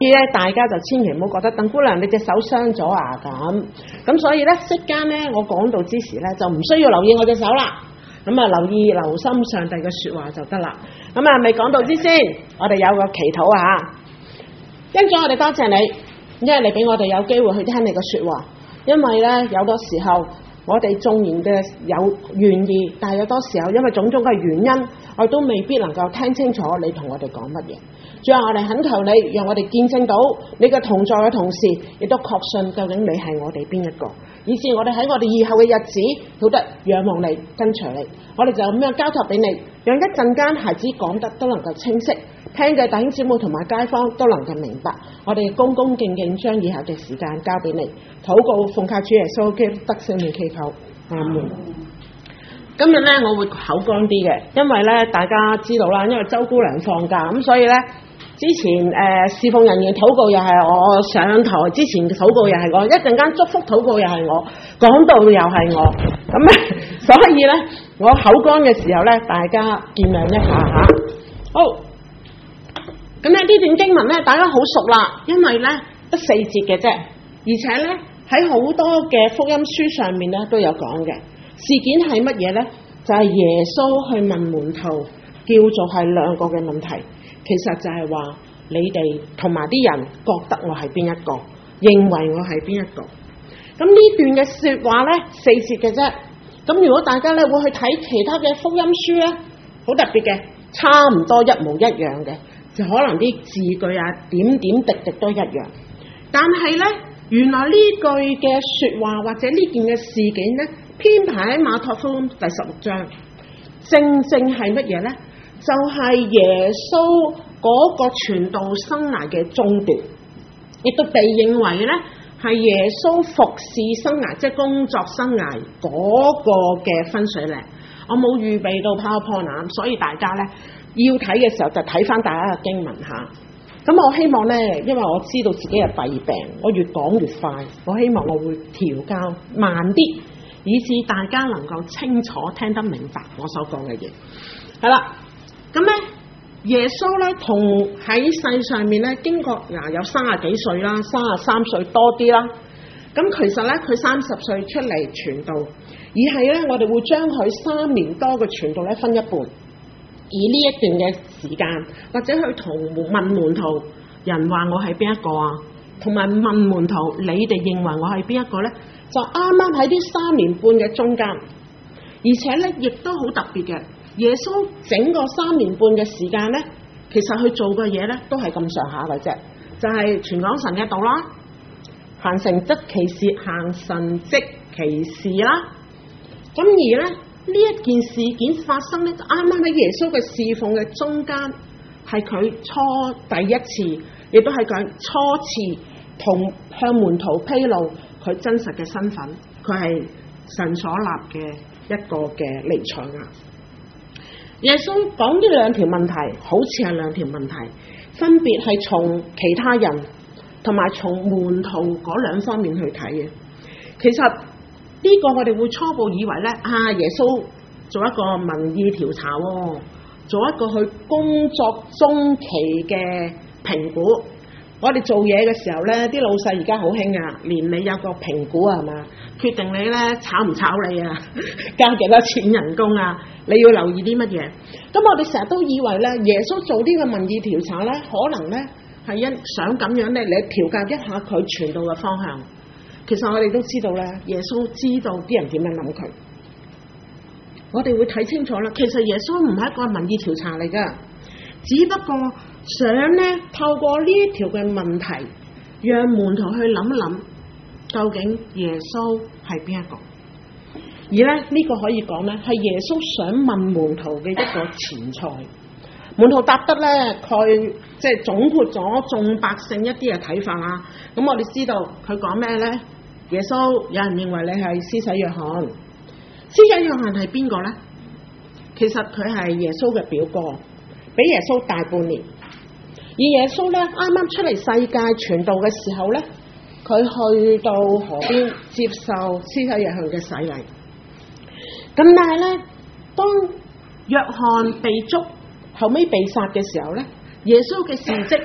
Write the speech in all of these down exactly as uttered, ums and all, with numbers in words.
所以咧，大家就千祈唔好覺得鄧姑娘你隻手傷咗啊咁。咁所以咧，息間咧，我講到之時咧，就唔需要留意我隻手啦。咁啊，留意留心上帝嘅説話就得啦。咁啊，未講到之先，我哋有個祈禱啊。恩主，我哋多謝你，因為你俾我哋有機會去聽你嘅説話。因為咧，有多時候我哋縱然嘅有願意，但係有多時候因為種種嘅原因，我都未必能夠聽清楚你同我哋講乜嘢。主啊，我哋懇求你，讓我哋見證到你嘅同在嘅同時，亦都確信究竟你係我哋邊一個，以致我哋喺我哋以後嘅日子，曉得仰望你、跟隨你。我哋就咁樣交託俾你，讓一陣間孩子講得都能夠清晰，聽嘅弟兄姊妹同埋街坊都能夠明白。我哋恭恭敬敬將以後嘅時間交俾你，禱告奉靠主耶穌基督得勝名祈求，阿門。今日咧我會口乾啲嘅，因為咧大家知道啦，因為周姑娘放假，咁所以咧之前誒、呃、侍奉人員禱告又係我，上台之前嘅禱告又係我，一陣間祝福禱告又係我，講道又係我，咁所以咧我口乾嘅時候咧，大家見諒一下嚇。好，咁咧呢段經文咧大家好熟啦，因為咧得四節嘅啫，而且咧喺好多嘅福音書上面咧都有講嘅。事件係乜嘢呢？就係、是、耶穌去問門徒，叫做係兩個嘅問題。其實就係話你哋同埋啲人覺得我係邊一個，認為我係邊一個。咁呢段嘅說話呢，四節嘅啫。咁如果大家咧會去睇其他嘅福音書呢，好特別嘅，差唔多一模一樣嘅，就可能啲字句啊點點滴滴都一樣。但係呢，原來呢句嘅說話或者呢件嘅事件呢，編排喺馬太福音第十六章，正正係乜嘢呢？就係、是、耶穌嗰個傳道生涯嘅終段，亦都被認為呢係耶穌服侍生涯，即係工作生涯嗰個嘅分水嶺。我冇預備到 PowerPoint，所以大家呢要睇嘅時候就睇翻大家嘅經文下。咁我希望呢，因為我知道自己係弊病，我越講越快，我希望我會調校慢啲，以致大家能夠清楚聽得明白我所講嘅嘢。係啦，咁咧耶穌咧同喺世上面咧經過嗱有三十幾歲啦，三十三歲多啲啦。咁其實咧佢三十歲出嚟傳道，而係咧我哋會將佢三年多嘅傳道咧分一半。以呢一段嘅時間，或者去同問門徒，人話我係邊一個啊？同埋問門徒，你哋認為我係邊一個呢？就啱啱喺呢三年半嘅中間，而且呢亦都好特別嘅。耶穌整個三年半嘅時間呢，其實佢做嘅嘢呢都係咁上下嘅啫，就係傳講神嘅道啦，行神蹟奇事，行神蹟奇事啦。咁而呢。呢一件事件發生咧，就啱啱喺耶穌嘅侍奉嘅中間，係佢初第一次，亦都係佢初次同向門徒披露佢真實嘅身份，佢係神所立嘅一個嘅彌賽亞。耶穌講呢兩條問題，好似係兩條問題，分別係從其他人同埋從門徒嗰兩方面去睇嘅。其實呢個我哋會初步以為咧，啊耶穌做一個民意調查喎，做一個佢工作中期嘅評估。我哋做嘢嘅時候咧，啲老細而家好興啊，年尾有個評估啊，係嘛？決定你咧炒唔炒你啊，加幾多錢人工啊？你要留意啲乜嘢？咁我哋成日都以為咧，耶穌做呢個民意調查咧，可能咧係因想咁樣咧，你調教一下佢傳道嘅方向。其實我哋都知道咧，耶穌知道啲人點樣諗佢，我哋會睇清楚啦。其實耶穌唔係一個民意調查嚟噶，只不過想咧透過呢一條嘅問題，讓門徒去諗一諗，究竟耶穌係邊一個。而咧呢、這個可以講咧，係耶穌想問門徒嘅一個前菜。門徒答得咧，佢即係總括咗眾百姓一啲嘅睇法啦。咁我哋知道佢講咩咧？耶穌有人認為你係施洗約翰，施洗約翰係邊個咧？其實佢係耶穌嘅表哥，比耶穌大半年。而耶穌咧啱啱出嚟世界傳道嘅時候咧，佢去到河邊接受施洗約翰嘅洗禮。咁但係咧，當約翰被捉，後尾被殺嘅時候咧，耶穌嘅事蹟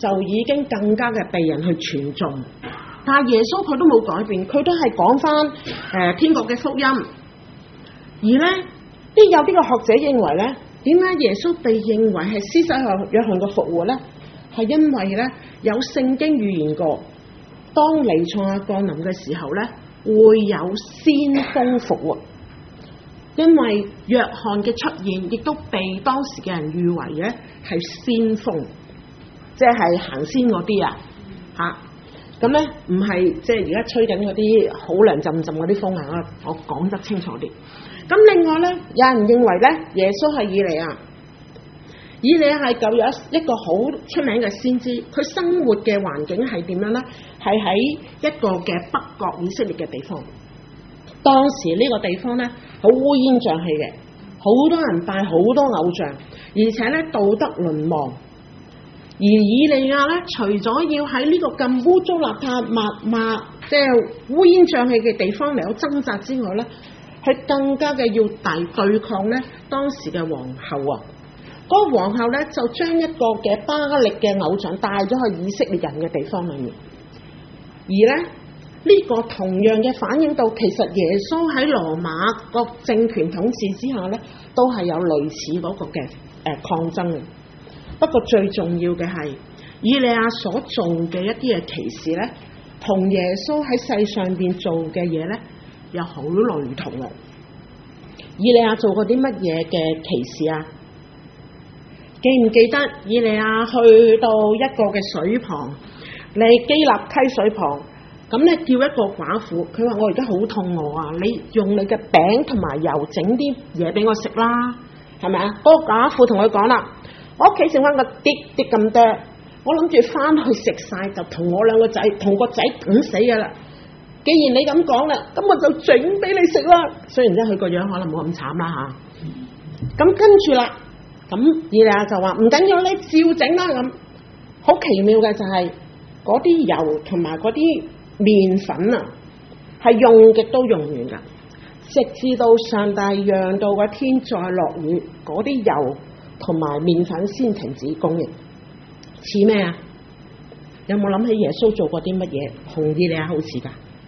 就已經更加嘅被人去傳頌。但係耶穌佢都冇改變，佢都係講翻誒天國嘅福音。而咧啲有啲嘅學者認為咧，點解耶穌被認為係施洗約翰嘅復活咧？係因為咧有聖經預言過，當彌賽亞降臨嘅時候咧，會有先鋒復活。因為約翰嘅出現，亦都被當時嘅人譽為咧係先鋒，即係行先嗰啲啊嚇。咁咧唔係即係而家吹緊嗰啲好涼浸浸嗰啲風啊！我我講得清楚啲。咁另外咧，有人認為咧，耶穌係以利亞。以利亞係舊約一個好出名嘅先知，佢生活嘅環境係點樣咧？係喺一個嘅北國以色列嘅地方。當時呢個地方咧，好烏煙瘴氣嘅，好多人拜好多偶像，而且咧道德淪亡。而以利亞咧，除咗要喺呢個咁污糟邋遢、密密即係烏煙瘴氣嘅地方嚟有掙扎之外咧，佢更加嘅要大對抗咧當時嘅皇后啊！嗰、那個皇后咧就將一個嘅巴力嘅偶像帶咗去以色列人嘅地方裏面，而咧呢、這個同樣嘅反映到，其實耶穌喺羅馬個政權統治之下咧，都係有類似嗰個嘅誒、呃、抗爭嘅。不過最重要嘅係，以利亞所做嘅一啲嘅奇事咧，同耶穌喺世上邊做嘅嘢咧，又好雷同啊！以利亞做過啲乜嘢嘅奇事啊？記唔記得以利亞去到一個嘅水旁，你基立溪水旁，咁咧叫一個寡婦，佢話我而家好肚餓啊，你用你嘅餅同埋油整啲嘢俾我食啦，係咪啊？嗰、那個寡婦同佢講啦，我屋企剩翻個啲啲咁多，我諗住翻去食晒就同我兩個仔同個仔等死噶啦。既然你咁講啦，咁我就整俾你食啦。雖然咧佢個樣可能冇咁慘啦吓，咁跟住啦。咁以利亞就話唔緊要，你照整啦。咁好奇妙嘅就係嗰啲油同埋嗰啲麵粉啊，係用極都用完噶，直至到上帝讓到個天再落雨，嗰啲油同埋麵粉先停止供應。似咩啊？有冇諗起耶穌做過啲乜嘢？同以利亞好似噶？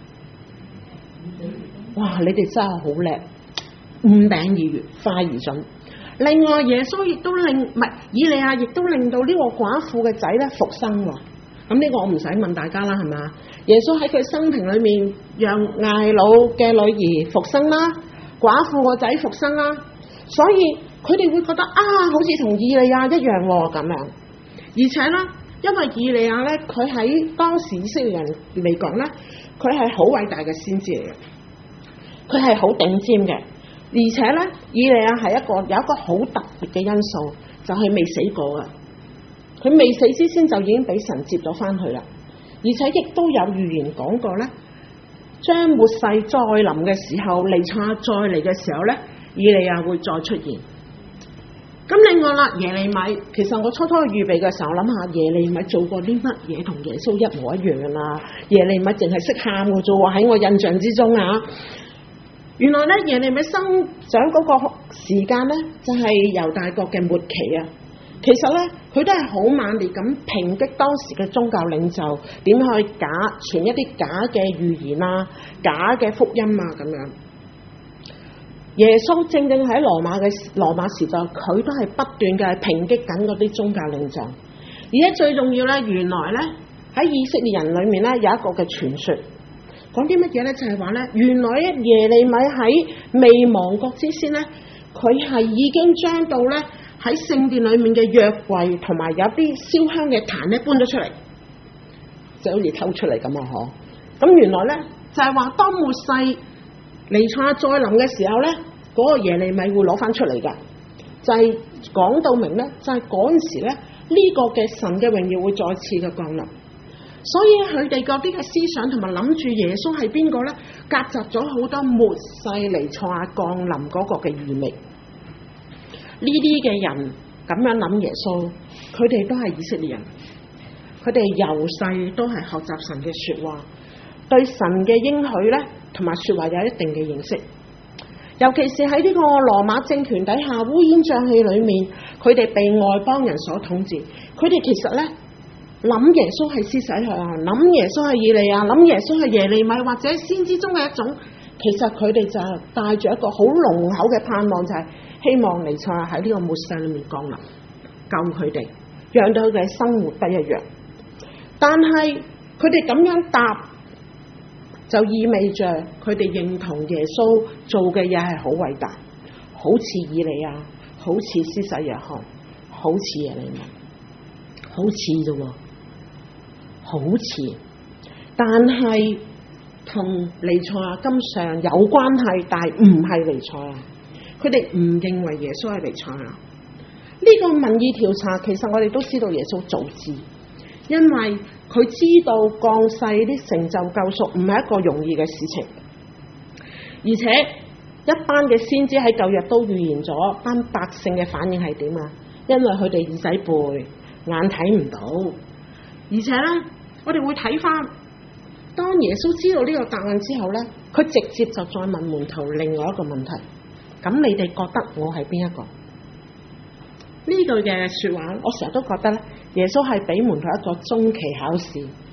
哇！你哋真係好叻，五餅二魚，快而準。另外耶穌亦都令唔係以利亞亦都令到呢個寡婦嘅仔咧復生喎。咁呢個我唔使問大家啦，係嘛？耶穌喺佢生平裏面讓睚魯嘅女兒復生啦，寡婦個仔復生啦，所以佢哋會覺得啊，好似同以利亞一樣喎咁樣。而且咧，因為以利亞咧，佢喺當時以色列人嚟講咧，佢係好偉大嘅先知嚟嘅，佢係好頂尖嘅。而且咧，以利亞係一個有一個好特別嘅因素，就係、是、未死過啊！佢未死之前就已經俾神接咗翻去啦，而且亦都有預言講過咧，將末世再臨嘅時候，彌賽亞再嚟嘅時候咧，以利亞會再出現。咁另外啦，耶利米，其實我初初去預備嘅時候，我諗下耶利米做過啲乜嘢同耶穌一模一樣啦？耶利米淨係識喊嘅啫喎，喺我印象之中啊！原來咧，耶利米生長嗰個時間咧，就係、是、猶大國嘅末期啊。其實咧，佢都係好猛烈咁抨擊當時嘅宗教領袖，點去假傳一啲假嘅預言啊、假嘅福音啊咁樣。耶穌正正喺羅馬嘅羅馬時代，佢都係不斷嘅抨擊緊嗰啲宗教領袖。而且最重要咧，原來咧喺以色列人裏面咧有一個嘅傳說。講啲乜嘢咧？就係話咧，原來咧耶利米喺未亡國之先咧，佢係已經將到咧喺聖殿裏面嘅約櫃同埋有啲燒香嘅壇咧搬咗出嚟，就好似偷出嚟咁啊！嗬，咁原來咧就係話當末世彌賽亞再臨嘅時候咧，嗰、那個耶利米會攞翻出嚟噶，就係、是、講到明咧，就係嗰陣時咧呢、這個嘅神嘅榮耀會再次嘅降臨。所以佢哋嗰啲嘅思想同埋諗住耶穌係邊個咧，夾雜咗好多末世彌賽亞降臨嗰個嘅意味。呢啲嘅人咁樣諗耶穌，佢哋都係以色列人，佢哋由細都係學習神嘅說話，對神嘅應許咧同埋說話有一定嘅認識。尤其是喺呢個羅馬政權底下烏煙瘴氣裏面，佢哋被外邦人所統治，佢哋其實咧諗耶穌係施洗約翰，諗耶穌係以利亞，諗耶穌係耶利米或者先知中嘅一種，其實佢哋就係帶住一個好濃厚嘅盼望，就係、是、希望彌賽亞喺呢個末世裏面降臨，救佢哋，讓到佢哋生活不一樣。但係佢哋咁樣答，就意味着佢哋認同耶穌做嘅嘢係好偉大，好似以利亞，好似施洗約翰，好似耶利米，好似啫喎，好似，但係同彌賽亞根上有關係，但係唔係彌賽亞，佢哋唔認為耶穌係彌賽亞。呢個民意調查其實我哋都知道耶穌早知，因為佢知道降世啲成就救贖唔係一個容易嘅事情，而且一班嘅先知喺舊約都預言咗班百姓嘅反應係點啊？因為佢哋耳仔背，眼睇唔到，而且咧，我哋會睇翻，當耶穌知道呢個答案之後咧，佢直接就再問門徒另外一個問題：咁你哋覺得我係邊一個？呢句嘅說話，我成日都覺得咧，耶穌係俾門徒一個中期考試，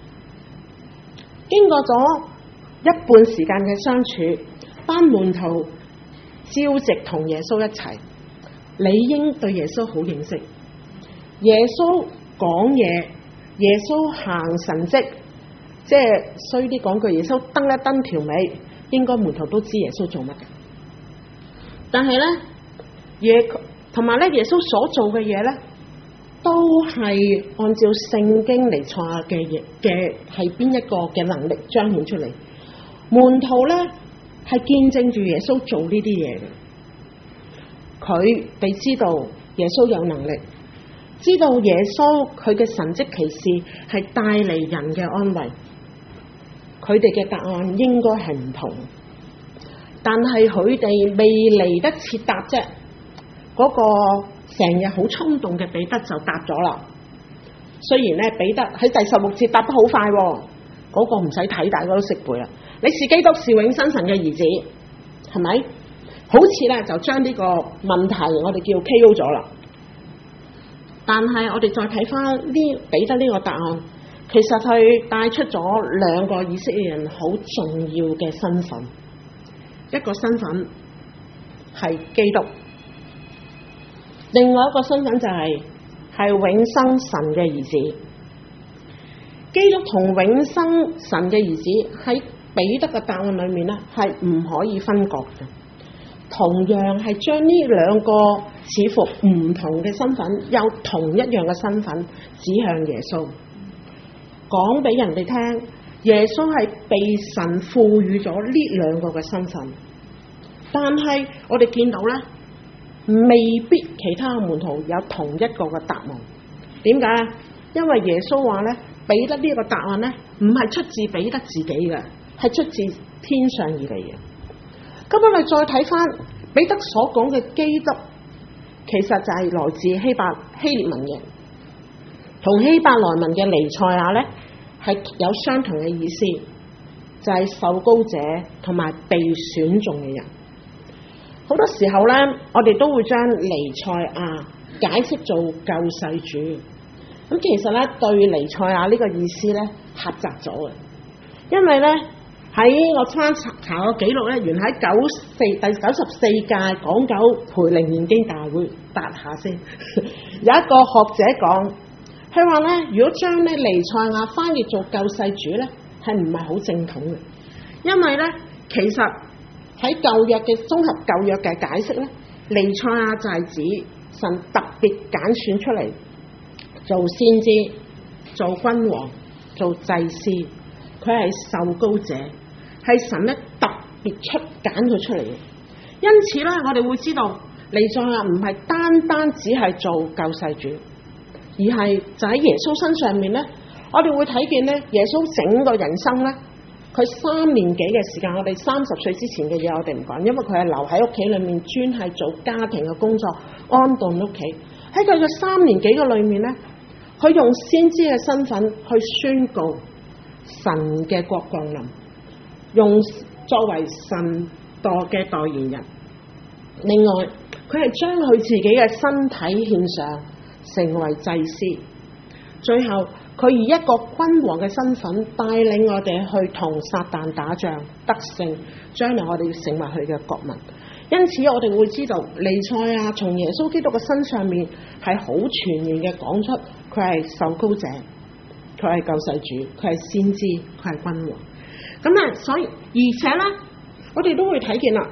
經過咗一半時間嘅相處，班門徒朝夕同耶穌一齊，理應對耶穌好認識。耶穌講嘢，耶穌行神蹟，即係衰啲講句，耶穌蹬一蹬條尾，應該門徒都知耶穌做乜嘅。但係咧，耶同埋咧，耶穌所做嘅嘢咧，都係按照聖經彌賽亞嘅嘢嘅係邊一個嘅能力彰顯出嚟。門徒咧係見證住耶穌做呢啲嘢嘅，佢哋知道耶穌有能力，知道耶穌佢嘅神蹟奇事係帶嚟人嘅安慰，佢哋嘅答案應該係唔同，但係佢哋未嚟得切答啫。嗰個成日好衝動嘅彼得就答咗啦。雖然咧彼得喺第十六節答得好快，嗰個唔使睇，大家都識背啦。你是基督，是永生神嘅兒子，係咪？好似咧就將呢個問題我哋叫 K O 咗啦。但係我哋再睇翻呢彼得呢個答案，其實佢帶出咗兩個以色列人好重要嘅身份。一個身份係基督，另外一個身份就係、是、係永生神嘅兒子。基督同永生神嘅兒子喺彼得嘅答案裏面咧，係唔可以分割嘅。同樣係將呢兩個似乎唔同嘅身份，有同一樣嘅身份指向耶穌，講俾人哋聽，耶穌係被神賦予咗呢兩個嘅身份。但係我哋見到咧，未必其他門徒有同一個嘅答案。點解？因為耶穌話咧，彼得呢個答案咧，唔係出自彼得自己嘅，係出自天上而嚟嘅。咁我哋再睇翻彼得所講嘅基督，其實就係來自希伯希列文嘅，同希伯來文嘅彌賽亞咧係有相同嘅意思，就係、是、受膏者同埋被選中嘅人。好多時候咧，我哋都會將彌賽亞解釋做救世主，咁其實咧對彌賽亞呢個意思咧狹窄咗嘅，因為咧喺我翻查查個記錄咧，原喺九四第九十四屆港九培靈研經大會，答下先。有一個學者講，佢話咧，如果將咧彌賽亞翻譯做救世主咧，係唔係好正統嘅？因為咧，其實喺舊約嘅綜合舊約嘅解釋咧，彌賽亞就係指神特別揀選出嚟做先知、做君王、做祭司，佢係受膏者。係神咧特別出揀佢出嚟嘅，因此咧我哋會知道彌賽亞唔係單單只係做救世主，而係就喺耶穌身上面咧，我哋會睇見咧耶穌整個人生咧，佢三年幾嘅時間，我哋三十歲之前嘅嘢我哋唔講，因為佢係留喺屋企裏面專係做家庭嘅工作，安頓屋企。喺佢嘅三年幾嘅裏面咧，佢用先知嘅身份去宣告神嘅國降臨，用作為神道嘅代言人。另外，佢係將佢自己嘅身體獻上，成為祭司。最後， 佢以一個君王嘅身份帶領我哋去同撒旦打仗得勝，將來我哋要成為佢嘅國民。因此我哋會知道彌賽亞從耶穌基督嘅身上面係好全面嘅講出佢係受膏者，佢係救世主，佢係先知，佢係君王。咁啊，所以而且咧，我哋都會睇見啦。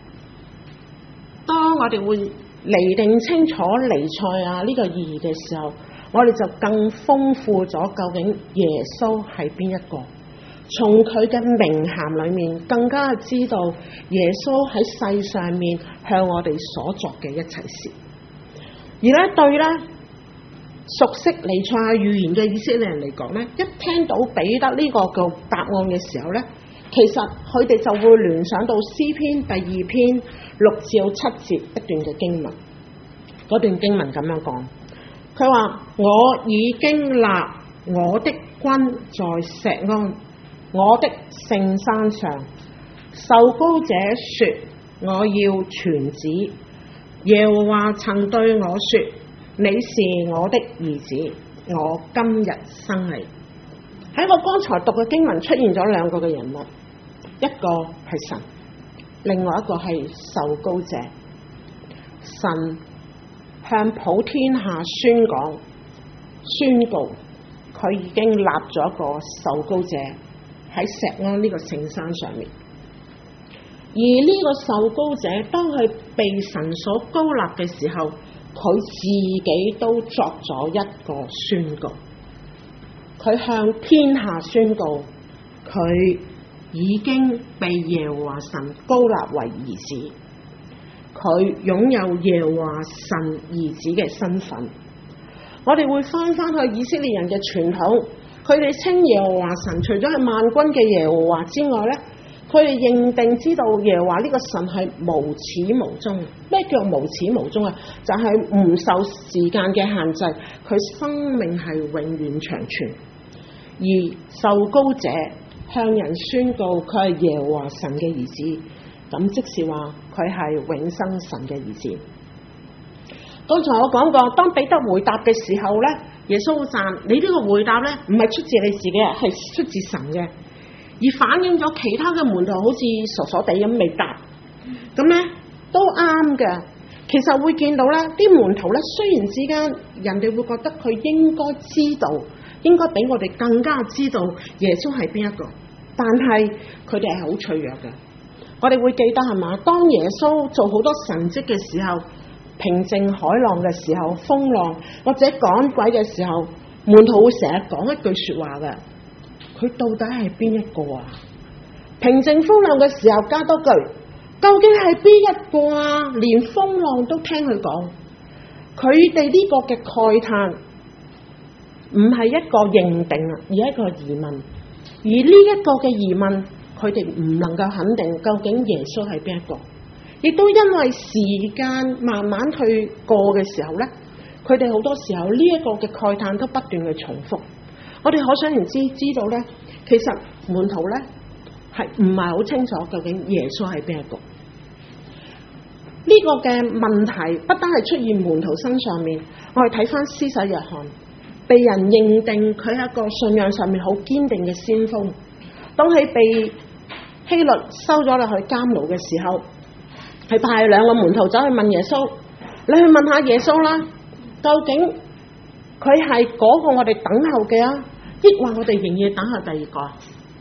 當我哋會釐定清楚彌賽亞呢個意義嘅時候，我哋就更豐富咗究竟耶穌係邊一個。從佢嘅名銜裏面，更加知道耶穌喺世上面向我哋所作嘅一切事。而咧對咧熟悉彌賽亞預言嘅以色列人嚟講咧，一聽到彼得呢個嘅答案嘅時候咧，其實佢哋就會聯想到詩篇第二篇六至七節一段嘅經文。嗰段經文咁樣講，佢話：我已經立我的君在錫安，我的聖山上。受膏者說：我要傳旨。耶和華曾對我說：你是我的兒子，我今日生你。喺我剛才讀嘅經文出現咗兩個嘅人物，一個係神，另外一個係受膏者。神向普天下宣講、宣告，佢已經立咗一個受膏者喺錫安呢個聖山上面。而呢個受膏者，當佢被神所膏立嘅時候，佢自己都作咗一個宣告。佢向天下宣告，佢已經被耶和華神膏立為兒子，佢擁有耶和華神兒子嘅身份。我哋會翻翻去以色列人嘅傳統，佢哋稱耶和華神除咗係萬軍嘅耶和華之外咧，佢哋認定知道耶和華呢個神係無始無終。咩叫無始無終啊？就係、是、唔受時間嘅限制，佢生命係永遠長存。而受膏者向人宣告佢係耶和華神嘅兒子，咁即是話佢係永生神嘅兒子。剛才我講過，當彼得回答嘅時候咧，耶穌讚你呢個回答咧，唔係出自你自己，係出自神嘅，而反映咗其他嘅門徒好似傻傻地咁未答，咁咧都啱嘅。其實會見到咧，啲門徒咧，雖然之間人哋會覺得佢應該知道，應該比我哋更加知道耶穌係邊一個，但係佢哋係好脆弱嘅。我哋會記得係嘛？當耶穌做好多神蹟嘅時候，平靜海浪嘅時候，風浪或者趕鬼嘅時候，門徒會成日講一句說話嘅。佢到底係邊一個啊？平靜風浪嘅時候加多句，究竟係邊一個啊？連風浪都聽佢講。佢哋呢個嘅慨嘆唔係一個認定啊，而係一個疑問。而呢一個嘅疑問，佢哋唔能夠肯定究竟耶穌係邊一個。亦都因為時間慢慢去過嘅時候咧，佢哋好多時候呢一個嘅慨嘆都不斷嘅重複。我哋可想而知知道咧，其實門徒咧係唔係好清楚究竟耶穌係邊一個。呢個嘅問題不單係出現門徒身上面，我哋睇翻施洗約翰，被人認定佢係一個信仰上面好堅定嘅先鋒。當佢被希律收咗落去監牢嘅時候，係派兩個門徒走去問耶穌，你去問下耶穌啦，究竟佢係嗰個我哋等候嘅啊，抑或我哋仍然等候第二個？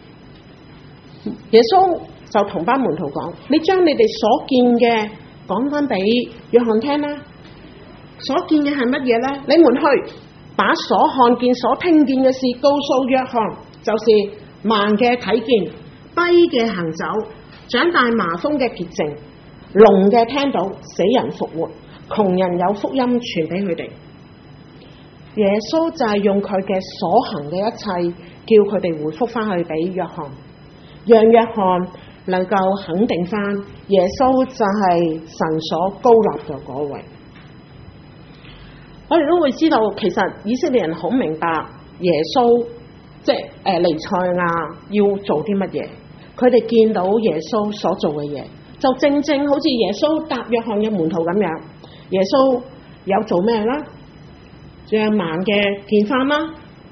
耶穌就同班門徒講，你將你哋所見嘅講翻俾約翰聽啦。所見嘅係乜嘢呢？你們去把所看見所聽見嘅事告訴約翰，就是盲嘅睇見，跛嘅行走，長大麻風嘅潔淨，聾嘅聽到，死人復活，窮人有福音傳俾佢哋。耶穌就係用佢嘅所行嘅一切，叫佢哋回復翻去俾約翰，讓約翰能夠肯定翻耶穌就係神所膏立嘅嗰位。我哋都會知道，其實以色列人好明白耶穌即係誒彌賽亞要做啲乜嘢，佢哋見到耶穌所做嘅嘢，就正正好似耶穌答約翰嘅門徒咁樣。耶穌有做咩啦？讓盲嘅見翻啦，跛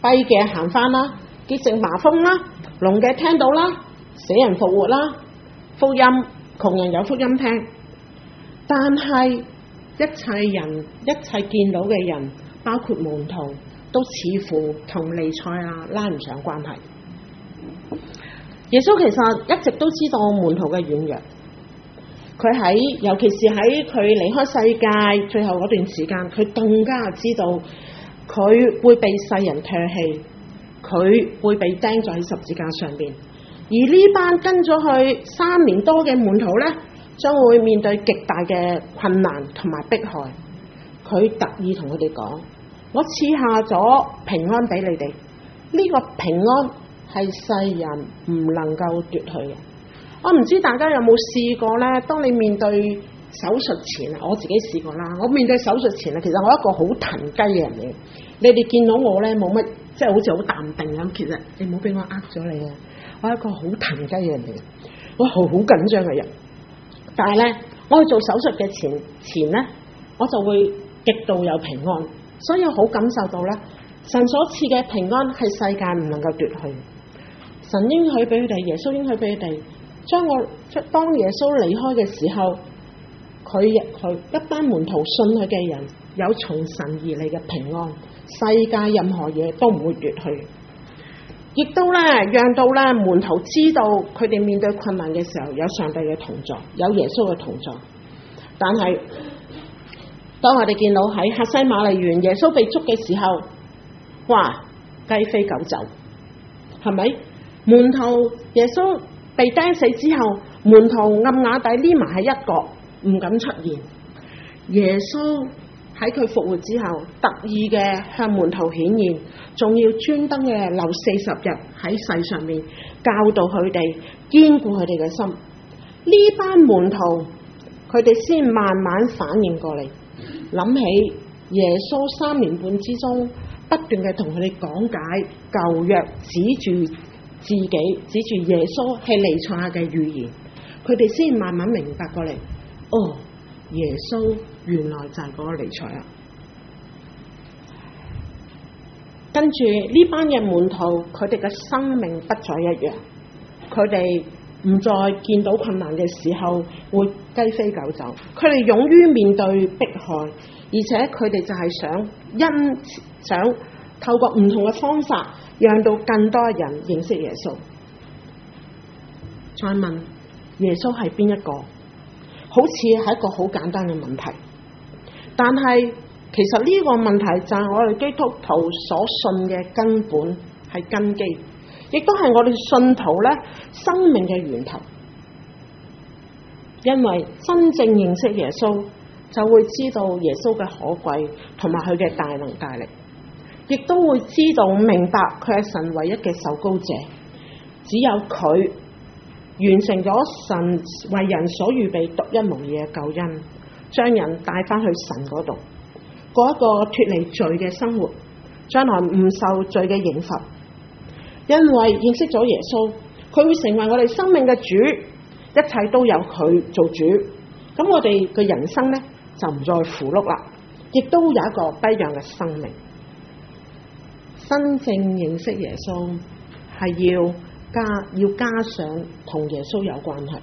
跛嘅行返啦，潔淨麻風啦，聾嘅聽到啦，死人復活啦，福音窮人有福音聽。但係一切人一切見到嘅人，包括門徒，都似乎同彌賽亞拉唔上關係。耶穌其實一直都知道門徒嘅軟弱，佢喺尤其是喺佢離開世界最後嗰段時間，佢更加知道佢會被世人唾棄，佢會被釘在十字架上邊。而呢班跟咗去三年多嘅門徒呢，將會面對極大嘅困難同埋迫害。佢特意同佢哋講：我賜下咗平安俾你哋，呢個平安係世人唔能夠奪去嘅。我唔知大家有冇試過呢？當你面對手術前啊，我自己試過啦。我面對手術前啊，其實我一個好騰雞嘅人嚟。你哋見到我呢，冇乜，即係好似好淡定咁。其實你唔好俾我呃咗你啊！我係一個好騰雞嘅人嚟，我好好緊張嘅人。但係呢，我去做手術嘅前前呢，我就會極度有平安，所以我好感受到呢，神所賜嘅平安係世界唔能夠奪去。神應許俾佢哋，耶穌應許俾佢哋，將我當耶穌離開嘅時候，佢佢一班門徒信佢嘅人有從神而嚟嘅平安，世界任何嘢都唔會奪去。亦都咧，讓到咧門徒知道佢哋面對困難嘅時候，有上帝嘅同在，有耶穌嘅同在。但係當我哋見到喺客西馬尼園耶穌被捉嘅時候，哇，雞飛狗走，係咪？門徒耶穌被釘死之後，門徒暗啞底匿埋喺一角，唔敢出現。耶穌喺佢復活之後，特意嘅向門徒顯現，仲要專登嘅留四十日喺世上面教導佢哋，堅固佢哋嘅心。呢班門徒佢哋先慢慢反應過嚟，諗起耶穌三年半之中不斷嘅同佢哋講解舊約，指住自己，指住耶穌係彌賽亞嘅預言，佢哋先慢慢明白過嚟。哦，耶穌原來就係嗰個彌賽亞。跟住呢班嘅門徒，佢哋嘅生命不再一樣，佢哋唔再見到困難嘅時候會雞飛狗走，佢哋勇於面對迫害，而且佢哋就係想因想透過唔同嘅方法，讓到更多人認識耶穌。再問耶穌係邊一個？好似係一個好簡單嘅問題，但係其實呢個問題就係我哋基督徒所信嘅根本，係根基，亦都係我哋信徒咧生命嘅源頭。因為真正認識耶穌，就會知道耶穌嘅可貴同埋佢嘅大能大力，亦都會知道明白佢係神唯一嘅受膏者，只有佢完成咗神為人所預備獨一無二嘅救恩，將人帶翻去神嗰度，過一個脫離罪嘅生活，將來唔受罪嘅刑罰。因為認識咗耶穌，佢會成為我哋生命嘅主，一切都由佢做主。咁我哋嘅人生呢，就唔再符碌啦，亦都有一個不一樣嘅生命。真正認識耶穌係要加要加上同耶穌有關係，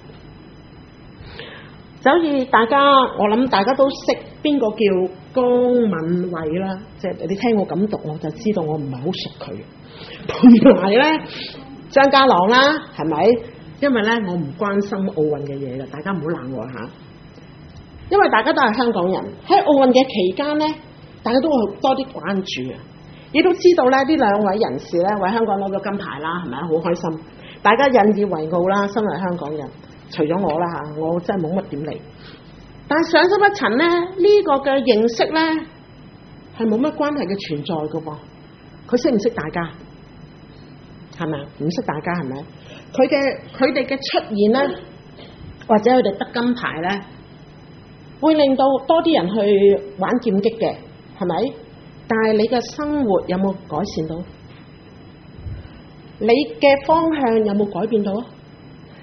就好似大家，我諗大家都識邊個叫江敏慧啦，即係你聽我咁讀，我就知道我唔係好熟佢。同埋咧張家朗啦，係咪？因為咧我唔關心奧運嘅嘢嘅，大家唔好鬧我吓。因為大家都係香港人，喺奧運嘅期間咧，大家都會多啲關注啊。亦都知道咧，呢兩位人士咧為香港攞咗金牌啦，係咪啊？好開心，大家引以為傲啦。身為香港人，除咗我啦嚇，我真係冇乜點嚟。但係上深一層咧，呢個嘅認識咧係冇乜關係嘅存在嘅噃。佢識唔識大家？係咪啊？唔識大家係咪？佢嘅佢哋嘅出現咧，或者佢哋得金牌咧，會令到多啲人去玩劍擊嘅，係咪？但係你嘅生活有冇改善到？你嘅方向有冇改變到啊？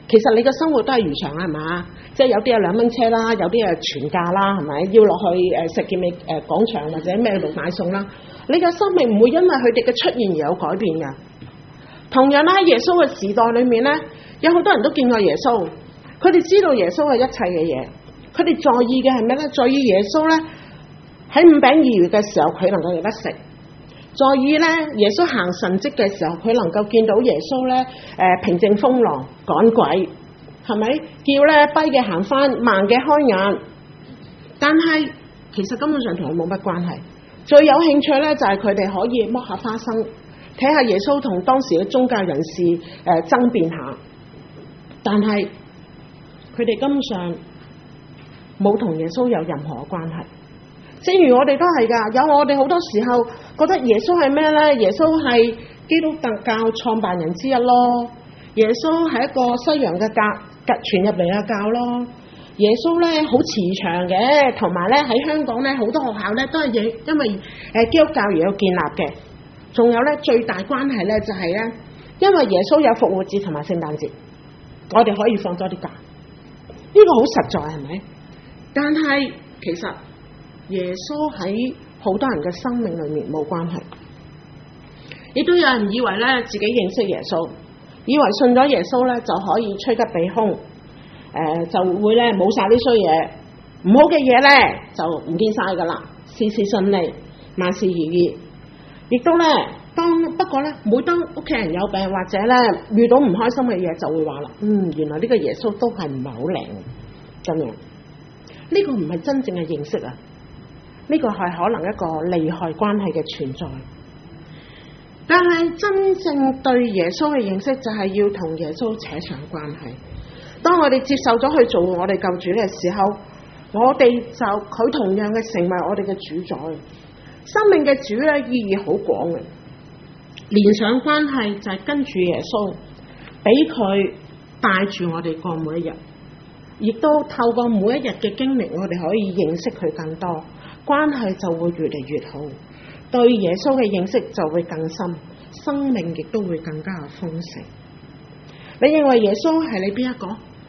其實你嘅生活都係如常啦，係嘛？即係有啲係兩蚊車啦，有啲係全價啦，係咪？要落去誒石硤尾誒廣場或者咩度買餸啦？你嘅生命唔會因為佢哋嘅出現而有改變㗎。同樣啦，喺耶穌嘅時代裏面咧，有好多人都見過耶穌，佢哋知道耶穌係一切嘅嘢，佢哋在意嘅係咩咧？在意耶穌咧喺五餅二魚嘅時候，佢能夠有得食。在意咧，耶穌行神蹟嘅時候，佢能夠見到耶穌咧，誒、呃、平靜風浪、趕鬼，係咪？叫咧跛嘅行翻，盲嘅開眼。但係其實根本上同佢冇乜關係。最有興趣咧就係佢哋可以剝下花生，睇下耶穌同當時嘅宗教人士誒、呃、爭辯下。但係佢哋根本上冇同耶穌有任何嘅關係。正如我哋都係㗎，有我哋好多時候覺得耶穌係咩呢？耶穌係基督教創辦人之一咯，耶穌係一個西洋嘅教傳入嚟嘅教咯。耶穌呢好慈祥嘅，同埋呢喺香港呢好多學校呢都係因為誒基督教而有建立嘅。仲有呢最大關係呢就係呢，因為耶穌有復活節同埋聖誕節，我哋可以放多啲假，呢個好實在係咪？但係其實耶穌喺好多人嘅生命裏面冇關係，亦都有人以為咧自己認識耶穌，以為信咗耶穌咧就可以趨吉避凶，誒、呃、就會咧冇晒啲衰嘢，唔好嘅嘢咧就唔見晒噶啦，事事順利，萬事如意。亦都咧當不過咧，每當屋企人有病或者咧遇到唔開心嘅嘢，就會話啦，嗯，原來呢個耶穌都係唔係好靈咁樣。呢個唔係真正嘅認識啊！呢個係可能一個利害關係嘅存在，但係真正對耶穌嘅認識就係要同耶穌扯上關係。當我哋接受咗去做我哋救主嘅時候，我哋就佢同樣嘅成為我哋嘅主宰。生命嘅主咧意義好廣嘅，連上關係就係跟住耶穌，俾佢帶住我哋過每一日，亦都透過每一日嘅經歷，我哋可以認識佢更多。關係就會越嚟越好，對耶穌嘅認識就會更深，生命亦都會更加豐盛。你認為耶穌係你邊一個？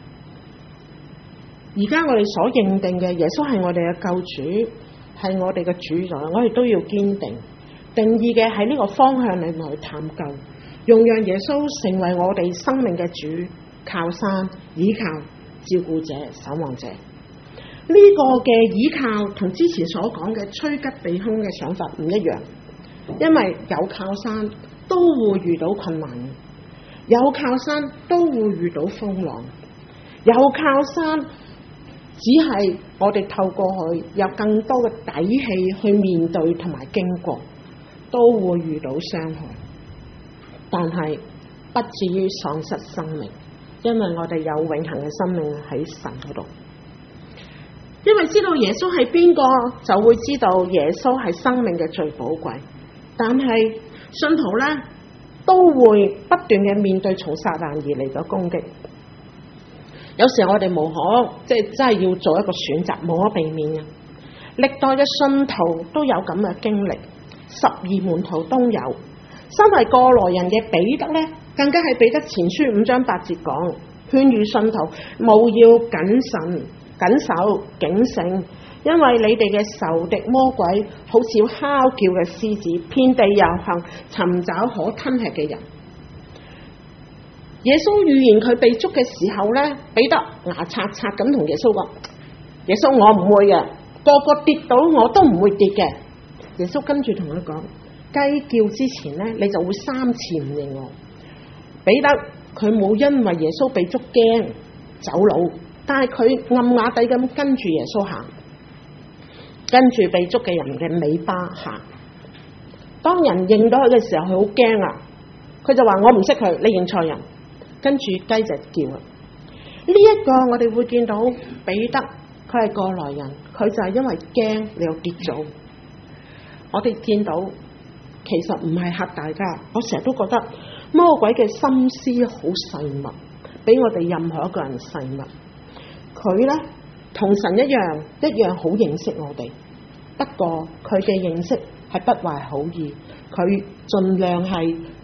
而家我哋所認定嘅耶穌係我哋嘅救主，係我哋嘅主宰，我哋都要堅定定義嘅喺呢個方向裏面去探究，用讓耶穌成為我哋生命嘅主、靠山、倚靠、照顧者、守望者。呢個嘅倚靠同之前所講嘅趨吉避凶嘅想法唔一樣，因為有靠山都會遇到困難，有靠山都會遇到風浪，有靠山只係我哋透過去有更多嘅底氣去面對同埋經過，都會遇到傷害，但係不至於喪失生命，因為我哋有永恆嘅生命喺神嗰度。因為知道耶穌係邊個，就會知道耶穌係生命嘅最寶貴。但係信徒咧都會不斷嘅面對從撒旦而嚟嘅攻擊。有時我哋無可即係真係要做一個選擇，無可避免嘅。歷代嘅信徒都有咁嘅經歷，十二門徒都有。身為過來人嘅彼得咧，更加係彼得前書五章八節講，勸喻信徒務要謹慎、謹守、警醒，因為你哋嘅仇敵魔鬼好似哮叫嘅獅子，遍地遊行，尋找可吞吃嘅人。耶穌預言佢被捉嘅時候咧，彼得牙刷刷咁同耶穌講：耶穌，我唔會嘅，個個跌倒我都唔會跌嘅。耶穌跟住同佢講：雞叫之前咧，你就會三次唔認我。彼得佢冇因為耶穌被捉驚走佬，但係佢暗啞底咁跟住耶穌行，跟住被捉嘅人嘅尾巴行。當人認到佢嘅時候，佢好驚啊！佢就話：我唔識佢，你認錯人。跟住雞就叫啦。呢、這、一個我哋會見到彼得，佢係過來人，佢就係因為驚你又跌咗。我哋見到其實唔係嚇大家，我成日都覺得魔鬼嘅心思好細密，比我哋任何一個人細密。佢呢，同神一樣，一樣好認識我哋，不過佢嘅認識係不懷好意，佢盡量係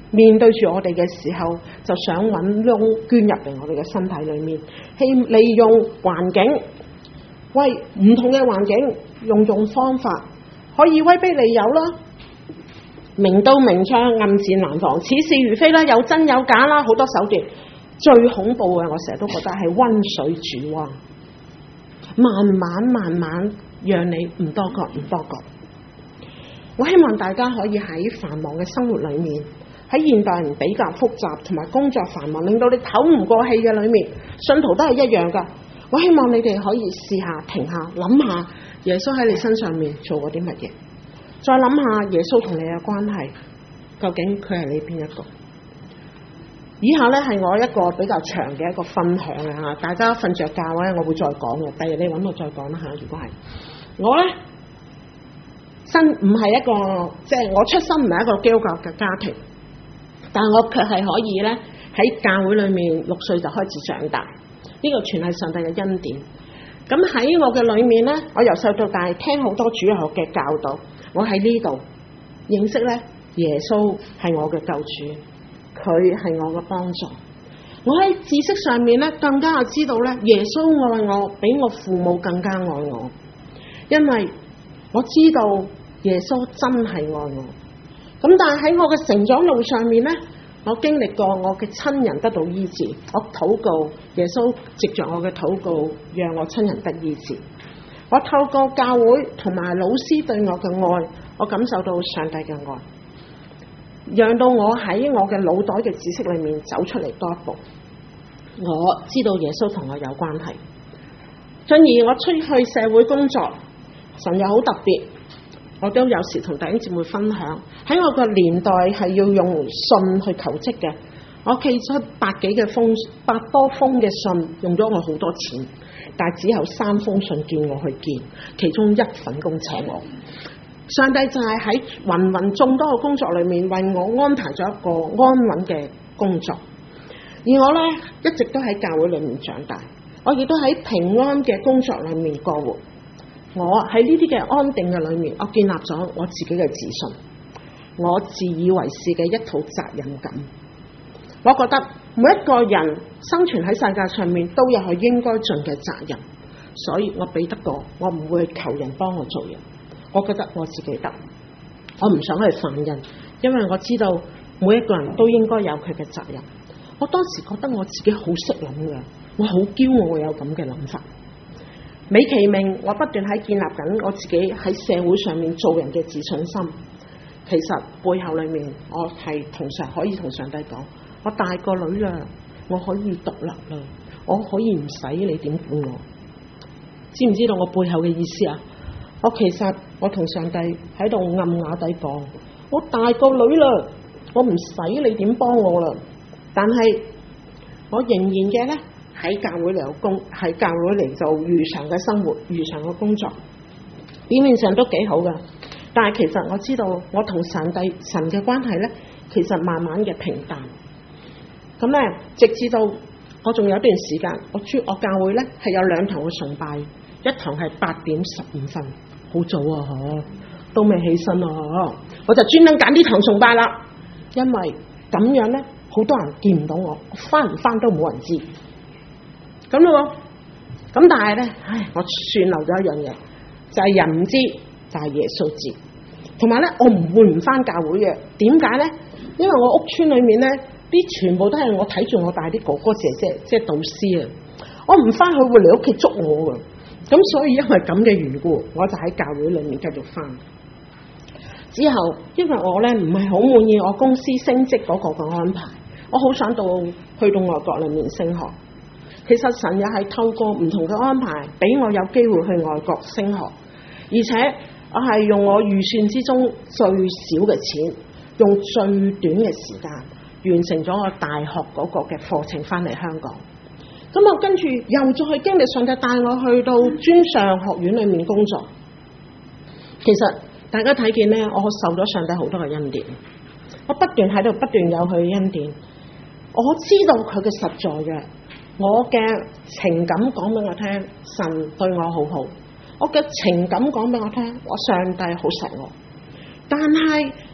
面對住我哋嘅時候，就想揾窿捐入嚟我哋嘅身體裏面，希利用環境，喂唔同嘅環境，用種方法可以威逼利誘啦，明刀明槍，暗箭難防，似是如非啦，有真有假啦，好多手段。最恐怖嘅，我成日都覺得係溫水煮蛙，慢慢慢慢讓你唔多覺唔多覺。我希望大家可以喺繁忙嘅生活裏面，喺現代人比較複雜同埋工作繁忙，令到你唞唔過氣嘅裏面，信徒都係一樣噶。我希望你哋可以試下停下，諗下耶穌喺你身上面做過啲乜嘢，再諗下耶穌同你嘅關係，究竟佢係你邊一個？以下咧係我一個比較長嘅一個分享啊吓，大家瞓着覺咧，我會再講嘅。第日你揾我再講啦吓。如果係我咧，身唔係一個，即係我出身唔係一個基督教嘅家庭，但係我卻係可以咧喺教會裏面六歲就開始長大，呢個全係上帝嘅恩典。咁喺我嘅裏面咧，我由細到大聽好多主日學嘅教導，我喺呢度認識咧耶穌係我嘅救主。佢係我嘅幫助，我喺知識上面咧更加知道咧耶穌愛我比我父母更加愛我，因為我知道耶穌真係愛我。咁但係喺我嘅成長路上面咧，我經歷過我嘅親人得到醫治，我禱告耶穌藉着我嘅禱告讓我親人得醫治，我透過教會同埋老師對我嘅愛，我感受到上帝嘅愛，讓到我喺我嘅腦袋嘅知識裏面走出嚟多一步。我知道耶穌同我有關係，進而我出去社會工作，神又好特別，我都有時同弟兄姊妹分享，喺我個年代係要用信去求職嘅，我寄出百幾嘅封百多封嘅信，用咗我好多錢，但係只有三封信叫我去見，其中一份工請我。上帝就係喺芸芸眾多嘅工作裏面為我安排咗一個安穩嘅工作，而我呢，一直都喺教會裏面長大，我亦都喺平安嘅工作裏面過活。我喺呢啲嘅安定嘅裏面，我建立咗我自己嘅自信，我自以為是嘅一套責任感。我覺得每一個人生存喺世界上面都有佢應該盡嘅責任，所以我俾得過，我唔會求人幫我做嘢。我覺得我自己得，我唔想去犯人，因為我知道每一個人都應該有佢嘅責任。我當時覺得我自己好識諗㗎，我好驕傲我有咁嘅諗法。美其名我不斷喺建立緊我自己喺社會上面做人嘅自信心，其實背後裏面我係同上可以同上帝講，我大個女啦，我可以獨立啦，我可以唔使你點管我。知唔知道我背後嘅意思啊？我其實我同上帝喺度暗啞底講，我大個女啦，我唔使你點幫我啦，但係我仍然嘅咧喺教會嚟有工，喺教會嚟做如常嘅生活，如常嘅工作，表面上都幾好噶，但係其實我知道我同上帝神嘅關係咧，其實慢慢嘅平淡。咁咧，直至到我仲有一段時間，我主我教會咧係有兩堂嘅崇拜，一堂係八點十五分。好早啊，嗬，都未起身啊，嗬，我就專登揀呢堂崇拜啦，因為咁樣咧，好多人見唔到我，翻唔翻都冇人知，咁咯，咁但係咧，唉，我算漏咗一樣嘢，就係、是、人唔知，但係耶穌知，同埋咧，我唔會唔翻教會嘅，點解咧？因為我屋村裏面咧，啲全部都係我睇住我大啲哥哥姐姐，即係導師啊，我唔翻去會嚟屋企捉我噶。咁所以因為咁嘅緣故，我就喺教會裏面繼續翻。之後因為我咧唔係好滿意我公司升職嗰個嘅安排，我好想到去到外國裏面升學。其實神又係透過唔同嘅安排，俾我有機會去外國升學，而且我係用我預算之中最少嘅錢，用最短嘅時間完成咗我大學嗰個嘅課程，翻嚟香港。咁我跟住又再經歷上帝帶我去到專上學院裏面工作。其實大家睇見咧，我受咗上帝好多嘅恩典，我不斷喺度不斷有佢嘅恩典，我知道佢嘅實在嘅，我嘅情感講俾我聽，神對我好好，我嘅情感講俾我聽，我上帝好錫我。但係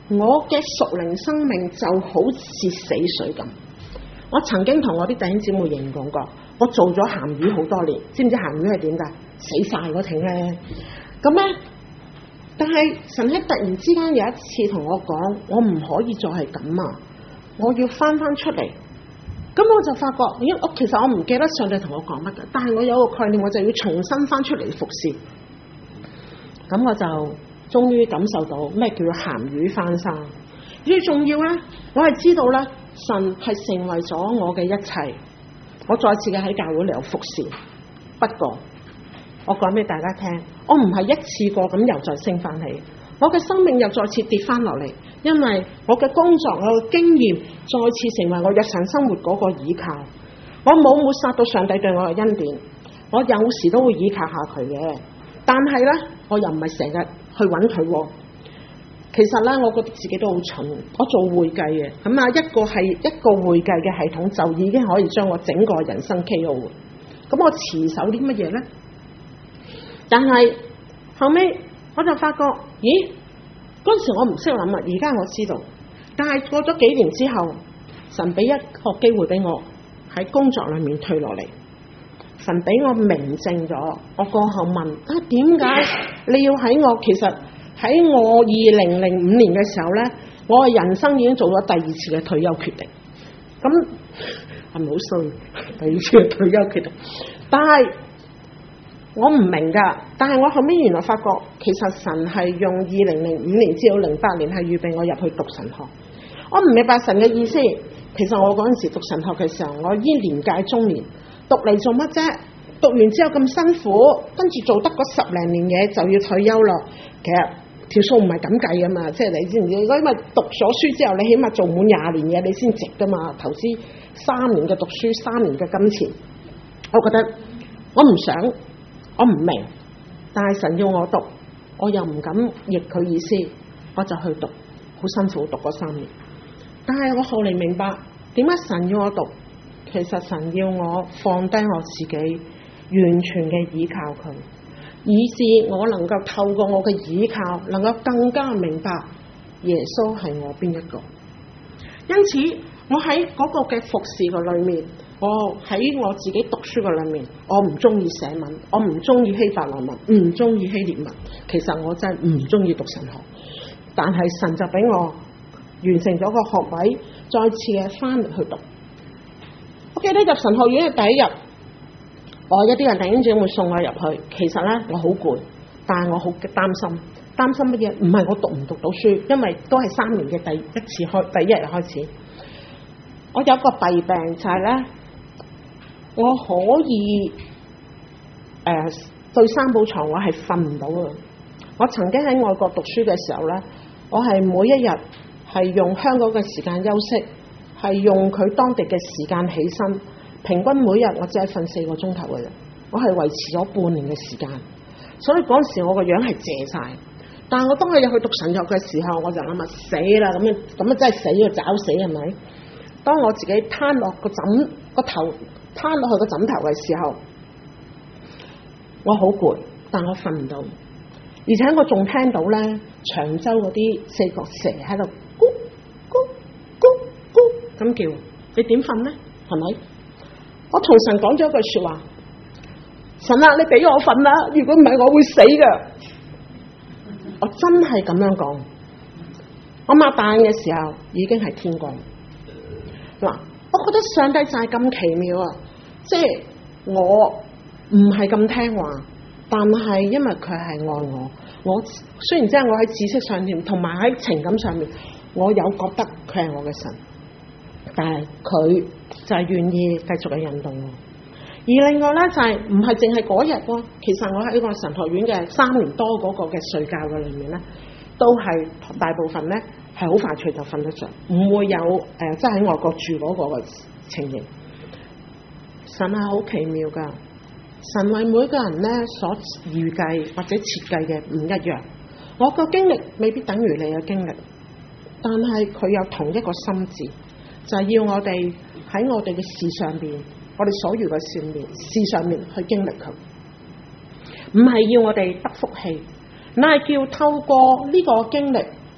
我嘅屬靈生命就好似死水咁。我曾經同我啲弟兄姊妹形容過，我做咗鹹魚好多年，知唔知鹹魚係點㗎？死晒嗰艇咧，咁咧，但係神喺突然之間有一次同我講，我唔可以再係咁啊！我要翻翻出嚟。咁我就發覺，因為我其實我唔記得上帝同我講乜嘅，但係我有個概念，我就要重新翻出嚟服侍。咁我就終於感受到咩叫做鹹魚翻生。最重要咧，我係知道咧，神係成為咗我嘅一切。我再次嘅喺教會裏有服侍。不過我講俾大家聽，我唔係一次過咁又再升翻起，我嘅生命又再次跌翻落嚟，因為我嘅工作、我嘅經驗再次成為我日常生活嗰個倚靠。我冇抹殺到上帝對我嘅恩典，我有時都會倚靠下佢嘅，但係咧我又唔係成日去揾佢。其實咧，我覺得自己都好蠢。我做會計嘅，咁啊一個係一個會計嘅系統就已經可以將我整個人生 K O 嘅。咁我持守啲乜嘢咧？但係後尾我就發覺，咦？嗰陣時我唔識諗啊，而家我知道。但係過咗幾年之後，神俾一個機會俾我喺工作裏面退落嚟。神俾我明證咗，我過後問啊，點解你要喺我？其實喺我二零零五年嘅時候咧，我嘅人生已經做咗第二次嘅退休決定。咁係咪好衰？第二次嘅退休決定，但係我唔明噶。但係我後尾原來發覺，其實神係用二零零五年至到零八年係預備我入去讀神學。我唔明白神嘅意思。其實我嗰陣時讀神學嘅時候，我已經年屆中年，讀嚟做乜啫？讀完之後咁辛苦，跟住做得嗰十零年嘢就要退休咯。其實條數唔係咁計噶嘛，即係你知唔知？因為讀咗書之後，你起碼做滿廿年嘢，你先值噶嘛。投資三年嘅讀書，三年嘅金錢，我覺得我唔想，我唔明，但係神要我讀，我又唔敢逆佢意思，我就去讀，好辛苦讀嗰三年。但係我後嚟明白，點解神要我讀？其實神要我放低我自己，完全嘅倚靠佢，以致我能夠透過我嘅倚靠，能夠更加明白耶穌係我邊一個。因此，我喺嗰個嘅服侍嘅裏面，我喺我自己讀書嘅裏面，我唔中意寫文，我唔中意希伯來文，唔中意希臘文。其實我真係唔中意讀神學，但係神就俾我完成咗個學位，再次嘅翻嚟去讀。我記得入神學院嘅第一日，我一啲人弟兄姊妹送我入去，其實咧我好攰，但係我好擔心，擔心乜嘢？唔係我讀唔讀到書，因為都係三年嘅第一次開，第一日開始。我有個弊病就係咧，我可以誒、呃、對三寶床我係瞓唔到嘅。我曾經喺外國讀書嘅時候咧，我係每一日係用香港嘅時間休息，係用佢當地嘅時間起身，平均每日我只係瞓四個鐘頭嘅啫。我係維持咗半年嘅時間，所以嗰陣時我個樣係謝晒。但係我當我入去讀神學嘅時候，我就諗啊，死啦，咁樣咁啊真係死啊，找死係咪？當我自己攤落個枕個頭，攤落去個枕頭嘅時候，我好攰，但我瞓唔到，而且我仲聽到咧長洲嗰啲四腳蛇喺度咕咕咕咕咁叫，你點瞓咧？係咪？我同神講咗一句說話，神啊，你俾我瞓啦，如果唔係我會死㗎。我真係咁樣講，我擘大眼嘅時候已經係天光。嗱，我覺得上帝就係咁奇妙啊！即係我唔係咁聽話，但係因為佢係愛我，我雖然即係我喺知識上面同埋喺情感上面，我有覺得佢係我嘅神，但係佢就係願意繼續嘅引導我。而另外咧就係唔係淨係嗰日喎，其實我喺呢個神學院嘅三年多嗰個嘅睡覺嘅裏面咧，都係大部分咧係好快脆就瞓得着，唔會有誒即係喺外國住嗰個嘅情形。神係好奇妙噶，神為每個人咧所預計或者設計嘅唔一樣。我個經歷未必等於你嘅經歷，但係佢有同一個心志，就係要我哋喺我哋嘅事上邊。我哋所遇嘅事面事上面去經歷佢，唔係要我哋得福氣，乃係叫透過呢個經歷，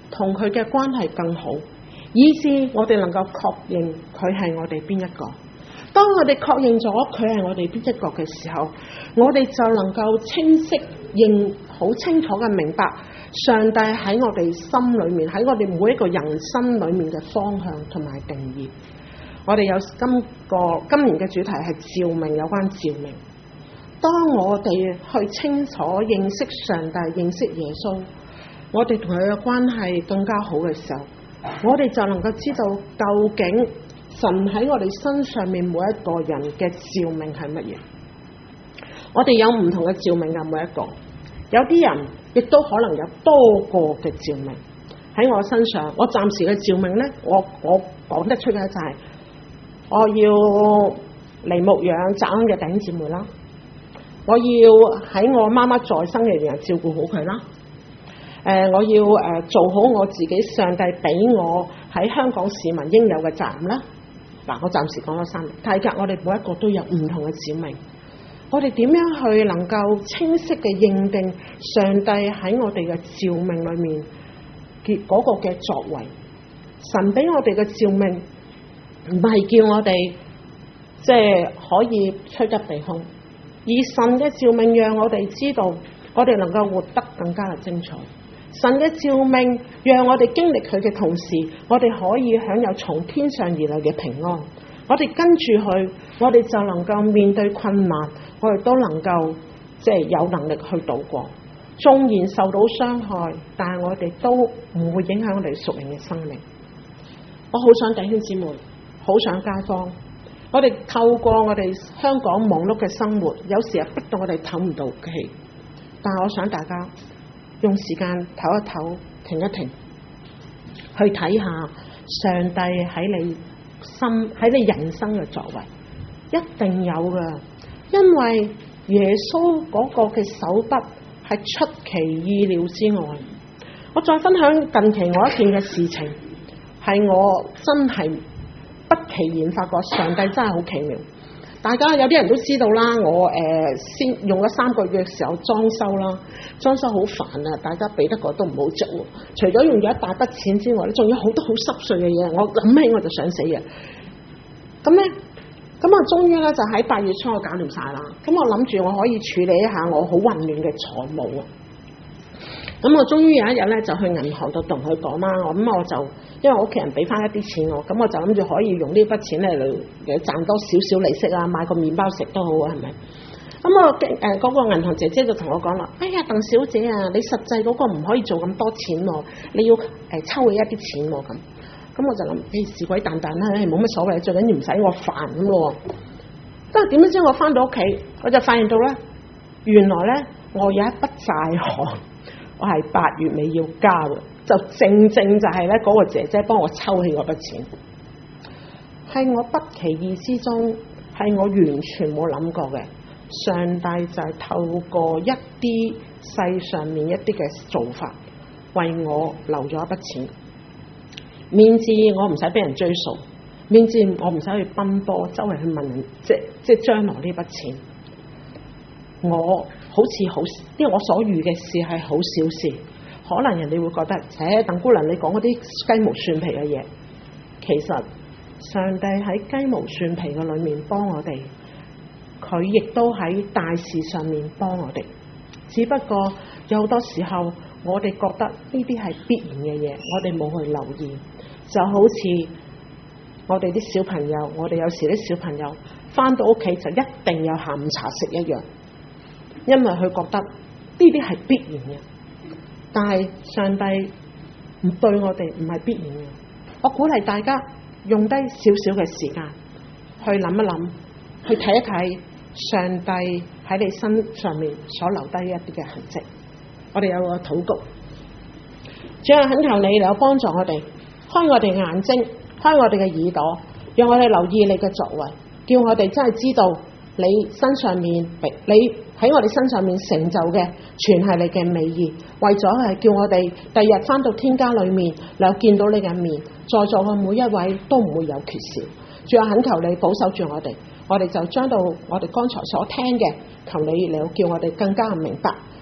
同佢嘅關係更好，以致我哋能夠確認佢係我哋邊一個。當我哋確認咗佢係我哋邊一個嘅時候，我哋就能夠清晰認好清楚嘅明白上帝喺我哋心裏面，喺我哋每一個人生裏面嘅方向同埋定義。我哋有今個今年嘅主題係召命，有關召命。當我哋去清楚認識上帝、認識耶穌，我哋同佢嘅關係更加好嘅時候，我哋就能夠知道究竟神喺我哋身上面每一個人嘅召命係乜嘢。我哋有唔同嘅召命嘅每一個，有啲人亦都可能有多個嘅召命喺我身上。我暫時嘅召命呢，我我講得出嘅就係、是、我要嚟牧養澤恩嘅弟兄姊妹啦，我要喺我媽媽在生嘅人照顧好佢啦。誒、呃，我要誒、呃、做好我自己上帝俾我喺香港市民應有嘅責任啦。嗱，我暫時講咗三個，但係我哋每一個都有唔同嘅召命。我哋點樣去能夠清晰嘅認定上帝喺我哋嘅召命裏面結嗰個嘅作為？神俾我哋嘅召命唔係叫我哋即係可以趨吉避凶，而神嘅召命讓我哋知道，我哋能夠活得更加嘅精彩。神嘅召命讓我哋經歷佢嘅同時，我哋可以享有從天上而來嘅平安。我哋跟住去，我哋就能夠面對困難，我哋都能夠即係有能力去度過。縱然受到傷害，但係我哋都唔會影響我哋屬靈嘅生命。我好想弟兄姊妹，好想街坊，我哋透過我哋香港忙碌嘅生活，有時係逼到我哋唞唔到氣，但係我想大家用時間唞一唞，停一停，去睇下上帝喺你心喺你人生嘅作為，一定有㗎。因為耶穌嗰個嘅手筆係出其意料之外。我再分享近期我一件嘅事情，係我真係不其然發覺上帝真係好奇妙。大家有啲人都知道啦，我誒、呃、先用咗三個月嘅時候裝修啦，裝修好煩啊！大家俾得個都唔好做，除咗用咗一大筆錢之外咧，仲有好多好濕碎嘅嘢，我諗起我就想死嘅。咁咧，咁啊，終於咧就喺八月初我搞掂晒啦。咁我諗住我可以處理一下我好混亂嘅財務啊。咁我終於有一日咧就去銀行度同佢講啦，我咁我就因為我屋企人俾翻一啲錢我，咁我就諗住可以用呢筆錢咧嚟誒賺多少少利息啊，買個麵包食都好啊，係咪？咁我誒嗰個銀行姐姐就同我講啦，哎呀，鄧小姐啊，你實際嗰個唔可以做咁多錢喎，你要誒抽起一啲錢喎咁。咁我就諗，誒是鬼蛋蛋啦，冇乜所謂，最緊要唔使我煩咁咯。不過點樣知我翻到屋企，我就發現到咧，原來咧我有一筆債項。我係八月尾要交嘅，就正正就係咧嗰個姐姐幫我抽起嗰筆錢，係我不其意之中，係我完全冇諗過嘅。上帝就係透過一啲世上面一啲嘅做法，為我留咗一筆錢，免至我唔使俾人追數，免至我唔使去奔波周圍去問人，即即將來呢筆錢。我好似好，因為我所遇嘅事係好小事，可能人哋會覺得，誒，鄧姑娘你講嗰啲雞毛蒜皮嘅嘢，其實上帝喺雞毛蒜皮嘅裏面幫我哋，佢亦都喺大事上面幫我哋。只不過有好多時候，我哋覺得呢啲係必然嘅嘢，我哋冇去留意，就好似我哋啲小朋友，我哋有時啲小朋友返到屋企就一定有下午茶食一樣。因為佢覺得呢啲係必然嘅，但係上帝唔對我哋唔係必然嘅。我鼓勵大家用低少少嘅時間去諗一諗，去睇一睇上帝喺你身上面所留低一啲嘅痕跡。我哋有個禱告，主啊，懇求你嚟幫助我哋，開我哋嘅眼睛，開我哋嘅耳朵，讓我哋留意你嘅作為，叫我哋真係知道你身上面你。喺我哋身上面成就嘅，全係你嘅美意，為咗係叫我哋第日返到天家裏面，能夠見到你嘅面，在座嘅每一位都唔會有缺少。主啊，懇求你保守住我哋，我哋就將到我哋剛才所聽嘅，求你嚟叫我哋更加明白，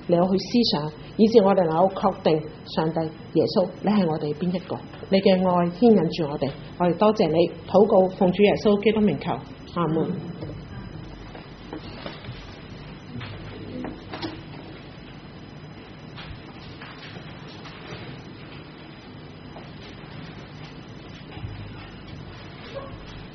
嚟到去思想，以致我哋能夠確定上帝耶穌你係我哋邊一個，你嘅愛牽引住我哋，我哋多謝你，禱告奉主耶穌基督名求，阿門。